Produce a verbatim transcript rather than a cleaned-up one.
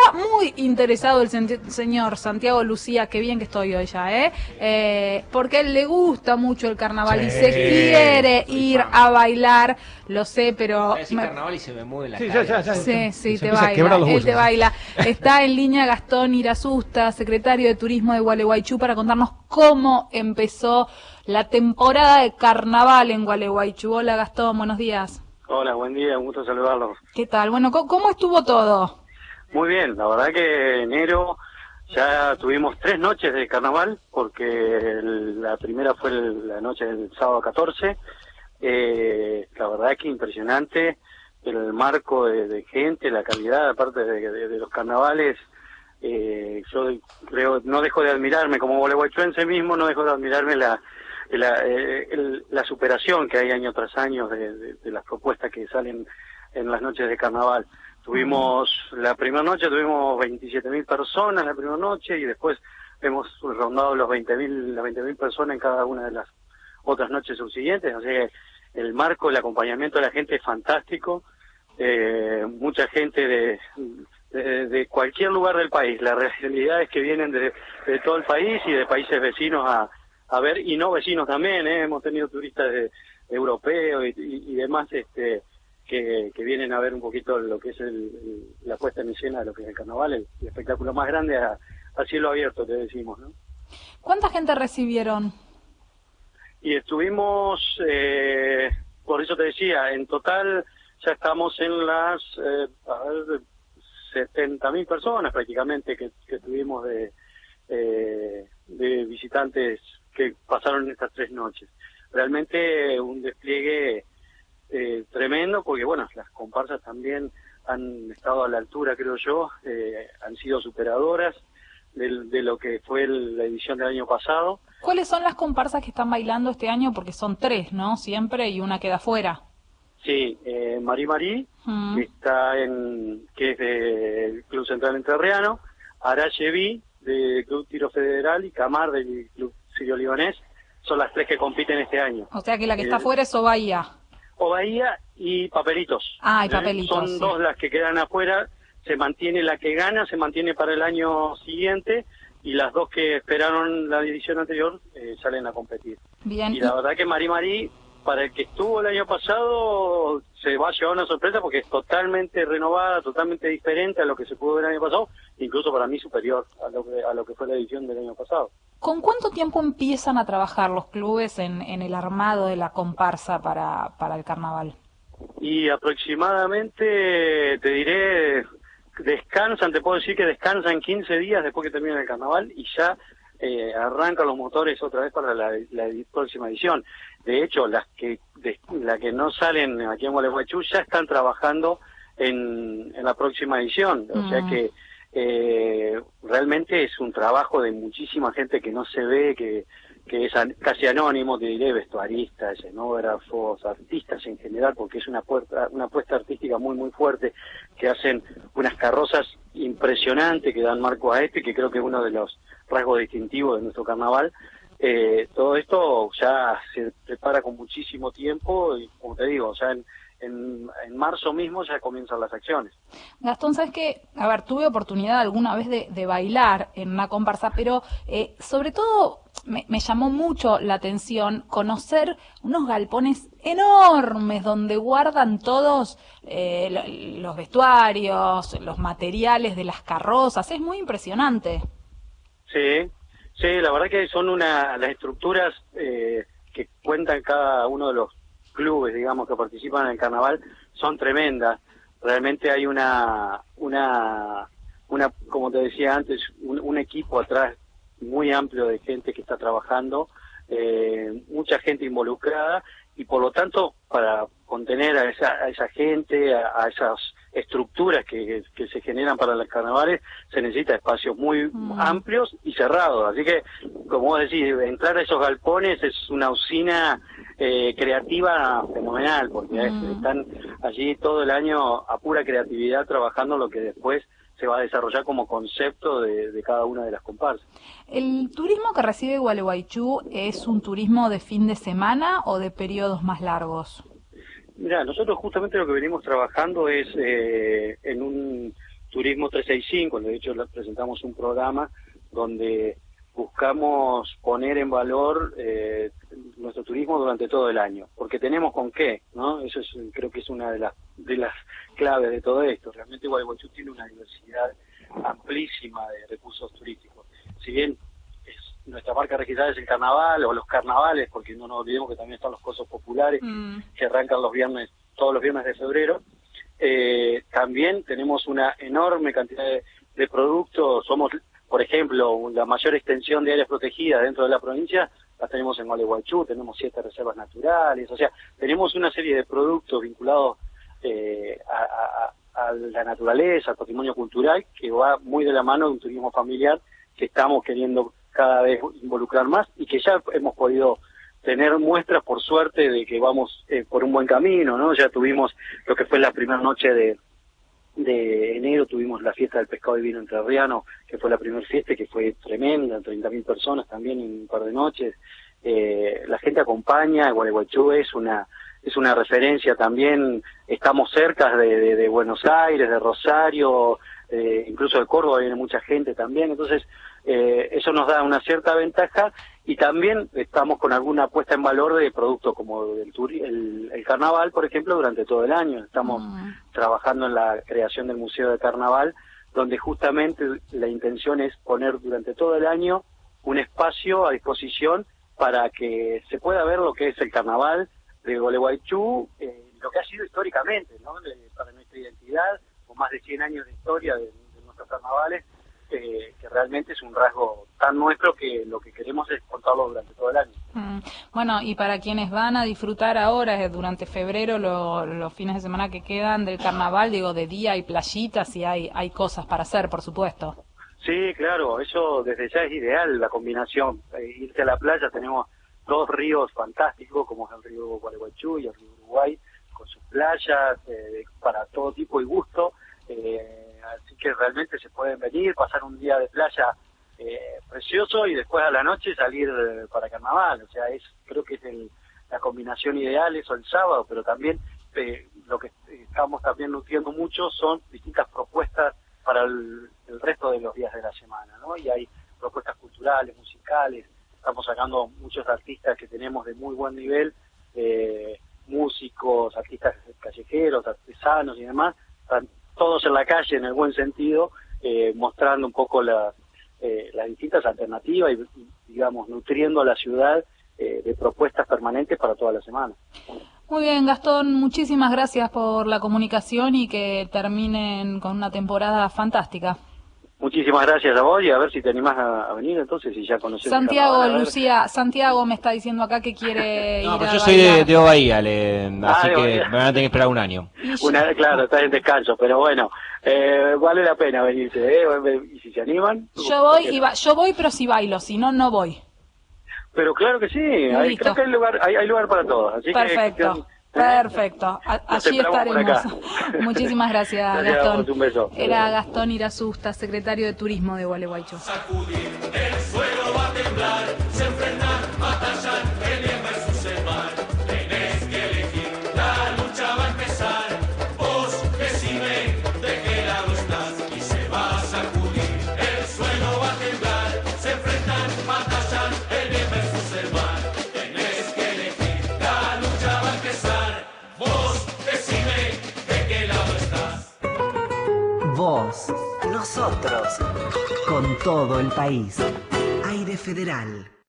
muy interesado el sen- señor Santiago Lucía, qué bien que estoy hoy ya, ¿eh? eh porque a él le gusta mucho el carnaval sí, y se quiere ir fan. a bailar, lo sé, pero... Es me... carnaval y se me mueve la sí, cara. Ya, ya, ya. Sí, sí, te baila, él te baila. Está en línea Gastón Irasusta, secretario de Turismo de Gualeguaychú, para contarnos cómo empezó la temporada de carnaval en Gualeguaychú. Hola Gastón, buenos días. Hola, buen día, un gusto saludarlos. ¿Qué tal? Bueno, ¿cómo estuvo todo? Muy bien, la verdad que enero ya tuvimos tres noches de carnaval, porque el, la primera fue el, la noche del sábado catorce. Eh, la verdad que impresionante el marco de, de gente, la calidad, aparte de, de, de los carnavales. Eh, yo creo, no dejo de admirarme, como gualeguaychuense mismo, no dejo de admirarme la... La, eh, el, la superación que hay año tras año de, de, de las propuestas que salen en las noches de carnaval. Tuvimos, la primera noche tuvimos veintisiete mil personas la primera noche y después hemos rondado los veinte mil, las veinte mil personas en cada una de las otras noches subsiguientes. O sea, el marco, el acompañamiento de la gente es fantástico. Eh, mucha gente de, de, de cualquier lugar del país. La realidad es que vienen de, de todo el país y de países vecinos a a ver, y no vecinos también, ¿eh? Hemos tenido turistas de, de europeos y, y, y demás este que, que vienen a ver un poquito lo que es el, el, la puesta en escena de lo que es el carnaval, el, el espectáculo más grande a, a cielo abierto, te decimos, ¿no? ¿Cuánta gente recibieron? Y estuvimos, eh, por eso te decía, en total ya estamos en las eh, a ver, setenta mil personas prácticamente que, que tuvimos de, eh, de visitantes que pasaron estas tres noches. Realmente un despliegue eh, tremendo, porque bueno, las comparsas también han estado a la altura, creo yo, eh, han sido superadoras de, de lo que fue el, la edición del año pasado. ¿Cuáles son las comparsas que están bailando este año? Porque son tres, ¿no? Siempre, y una queda fuera. Sí, eh, Marí Marí, mm. que está en, que es del Club Central Entrerriano, Aracheví, del Club Tiro Federal, y Camar, del Club Sirio Libanés, son las tres que compiten este año. O sea que la que está afuera es Ovaía. Ovaía y Papelitos. Ah, y Papelitos. Son sí. dos las que quedan afuera, se mantiene la que gana, se mantiene para el año siguiente, y las dos que esperaron la edición anterior eh, salen a competir. Bien. Y la verdad que Marí Marí, para el que estuvo el año pasado, se va a llevar una sorpresa porque es totalmente renovada, totalmente diferente a lo que se pudo ver el año pasado, incluso para mí superior a lo que, a lo que fue la edición del año pasado. ¿Con cuánto tiempo empiezan a trabajar los clubes en, en el armado de la comparsa para, para el carnaval? Y aproximadamente, te diré, descansan, te puedo decir que descansan quince días después que termina el carnaval y ya eh, arrancan los motores otra vez para la, la próxima edición. De hecho, las que de, la que no salen aquí en Gualeguaychú ya están trabajando en, en la próxima edición. O mm. sea que eh, realmente es un trabajo de muchísima gente que no se ve, que, que es an, casi anónimo, te diré, vestuaristas, escenógrafos, artistas en general, porque es una, puerta, una apuesta artística muy, muy fuerte, que hacen unas carrozas impresionantes que dan marco a este, que creo que es uno de los rasgos distintivos de nuestro carnaval. Eh, todo esto ya se prepara con muchísimo tiempo y, como te digo, ya en, en, en marzo mismo ya comienzan las acciones. Gastón, ¿sabes qué? A ver, tuve oportunidad alguna vez de, de bailar en una comparsa, pero eh, sobre todo me, me llamó mucho la atención conocer unos galpones enormes donde guardan todos eh, los vestuarios, los materiales de las carrozas. Es muy impresionante. Sí. Sí, la verdad que son una las estructuras eh, que cuentan cada uno de los clubes, digamos, que participan en el carnaval, son tremendas. Realmente hay una, una, una como te decía antes, un, un equipo atrás muy amplio de gente que está trabajando, eh, mucha gente involucrada, y por lo tanto, para contener a esa, a esa gente, a, a esas estructuras que, que se generan para los carnavales, se necesita espacios muy mm. amplios y cerrados. Así que, como vos decís, entrar a esos galpones es una usina eh, creativa fenomenal, porque mm. están allí todo el año a pura creatividad trabajando lo que después se va a desarrollar como concepto de, de cada una de las comparsas. ¿El turismo que recibe Gualeguaychú es un turismo de fin de semana o de periodos más largos? Mira, nosotros justamente lo que venimos trabajando es eh, en un Turismo trescientos sesenta y cinco, de hecho presentamos un programa donde buscamos poner en valor eh, nuestro turismo durante todo el año, porque tenemos con qué, ¿no? Eso es, creo que es una de las de las claves de todo esto. Realmente Gualeguaychú tiene una diversidad amplísima de recursos turísticos. Si bien es, nuestra marca registrada es el carnaval o los carnavales, porque no nos olvidemos que también están los cosos populares mm. que arrancan los viernes, todos los viernes de febrero. Eh, también tenemos una enorme cantidad de, de productos. Somos, por ejemplo, la mayor extensión de áreas protegidas dentro de la provincia las tenemos en Gualeguaychú, tenemos siete reservas naturales, o sea, tenemos una serie de productos vinculados eh, a, a, a la naturaleza, al patrimonio cultural, que va muy de la mano de un turismo familiar que estamos queriendo cada vez involucrar más y que ya hemos podido tener muestras, por suerte, de que vamos eh, por un buen camino, ¿no? Ya tuvimos lo que fue la primera noche de de enero, tuvimos la fiesta del pescado y vino entrerriano, que fue la primera fiesta, que fue tremenda, treinta mil personas también en un par de noches. Eh, la gente acompaña, Gualeguaychú es una es una referencia también, estamos cerca de, de, de Buenos Aires, de Rosario, eh, incluso de Córdoba viene mucha gente también, entonces eh, eso nos da una cierta ventaja. Y también estamos con alguna puesta en valor de productos como el, el, el carnaval, por ejemplo, durante todo el año. Estamos mm. trabajando en la creación del Museo de Carnaval, donde justamente la intención es poner durante todo el año un espacio a disposición para que se pueda ver lo que es el carnaval de Gualeguaychú, eh, lo que ha sido históricamente, ¿no? De, para nuestra identidad, con más de cien años de historia de, de nuestros carnavales. Que, que realmente es un rasgo tan nuestro que lo que queremos es contarlo durante todo el año. Mm. Bueno, y para quienes van a disfrutar ahora, durante febrero, lo, los fines de semana que quedan del carnaval, digo, de día hay playitas y hay, hay cosas para hacer, por supuesto. Sí, claro, eso desde ya es ideal, la combinación. Eh, irse a la playa, tenemos dos ríos fantásticos, como es el río Gualeguaychú y el río Uruguay, con sus playas, eh, para todo tipo y gusto. Eh, así que realmente se pueden venir, pasar un día de playa eh, precioso y después a la noche salir eh, para carnaval. O sea, es creo que es el, la combinación ideal, eso el sábado, pero también eh, lo que estamos también nutriendo mucho son distintas propuestas para el, el resto de los días de la semana, ¿no? Y hay propuestas culturales, musicales, estamos sacando muchos artistas que tenemos de muy buen nivel, eh, músicos, artistas callejeros, artesanos y demás, están todos en la calle en el buen sentido, eh, mostrando un poco la, eh, las distintas alternativas y, digamos, nutriendo a la ciudad eh, de propuestas permanentes para toda la semana. Muy bien, Gastón, muchísimas gracias por la comunicación y que terminen con una temporada fantástica. Muchísimas gracias a vos y a ver si te animás a, a venir entonces y ya conoces. Santiago, Lucía, Santiago me está diciendo acá que quiere no, ir pero a yo soy de, de Bahía, le, así ah, que Bahía. me van a tener que esperar un año. Una, claro, estás en descanso, pero bueno, eh, vale la pena venirse, ¿eh? Y si se animan. Yo voy, y ba yo voy, pero si bailo, si no, no voy. Pero claro que sí, hay, creo que hay lugar, hay, hay lugar para todos. Así Perfecto. Que, Perfecto, a allí estaremos. Muchísimas gracias, gracias Gastón. Vos, un beso. Era Gastón Irasusta, secretario de Turismo de Gualeguaychú. Sacudir, el suelo va a temblar, se enfrentar, batallar, el bien versus el mal. Tenés que elegir, la lucha va a empezar. Vos decime de qué lado estás y se va a sacudir. El suelo va a temblar, se enfrentan, batallar, el bien versus el mal. Tenés que elegir, la lucha va a empezar. Vos decime de qué lado estás. Vos, nosotros, con todo el país. Aire Federal.